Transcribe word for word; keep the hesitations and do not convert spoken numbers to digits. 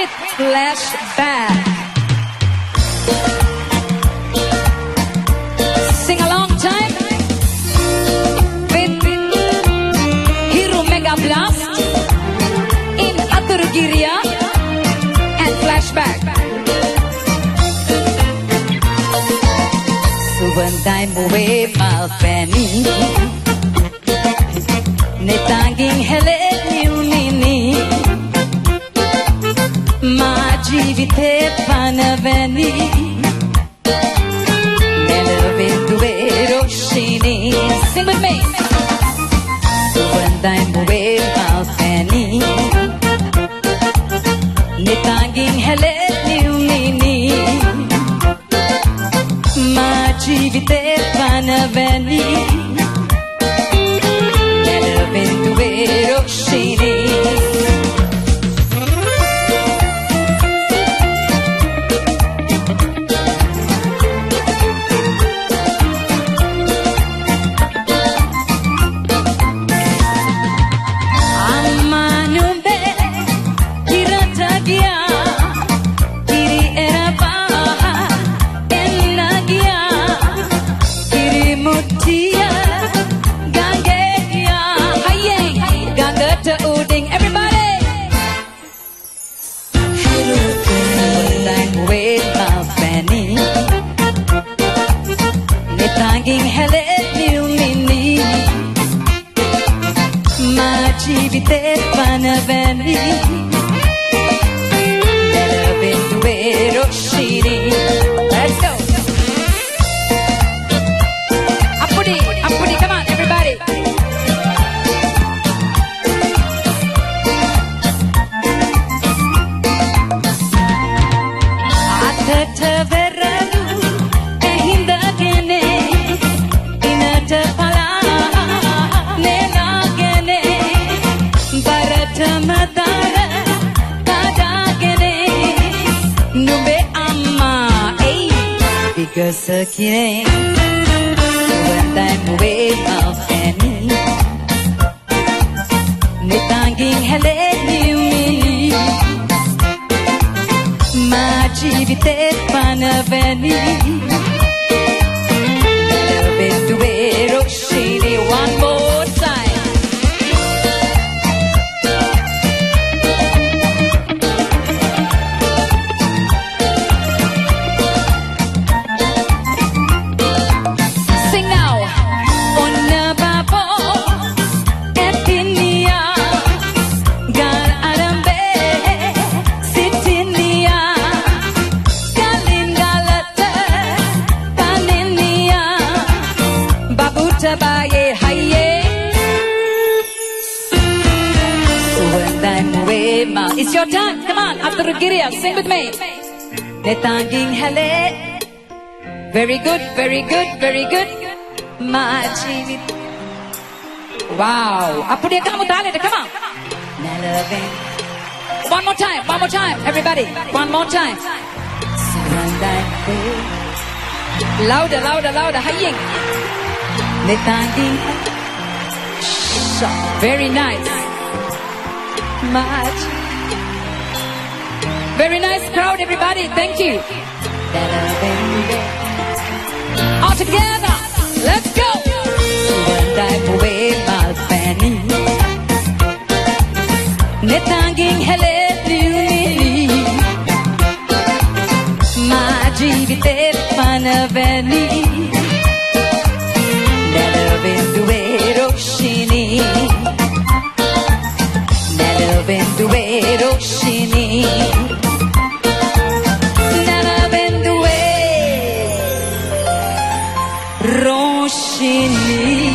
with Flashback. Sing along time with Hero Mega Blast in Atur Girya and Flashback. So one time away, my fanny, netanging hele nini, ma jivite panavani, nelavenduero shini. Sing with me. So one time away, my fanny, netanging hele nini, ma jivite panavani. Ventuero shini. Amanumbe kiratagia kiri eraba enagia kiri mutia. Uding, everybody. With my fanny, netanging hele nini, ma jivite panavani, nelavenduero shini. Let's go. Appudi, appudi, come on, everybody. Sekine, when I'm away, my fanny, netanging hele nini, ma jivite panavani, nelavenduero shini. One more time. It's your time. Come on, Atur Girya, sing with me. Netanging hele. Very good, very good, very good. Ma jivit. Wow. Appudiya kamu tali, come on. One more time, one more time, everybody. One more time. Louder, louder, louder. Haying. Netanging. Very nice. Much. Very nice crowd, everybody. Thank you. All together. Let's go. One time away, my fanny. Netanging hele nini, ma jivite panavani, nelavenduero shini. Nelavenduero shini. Nelavenduero shini.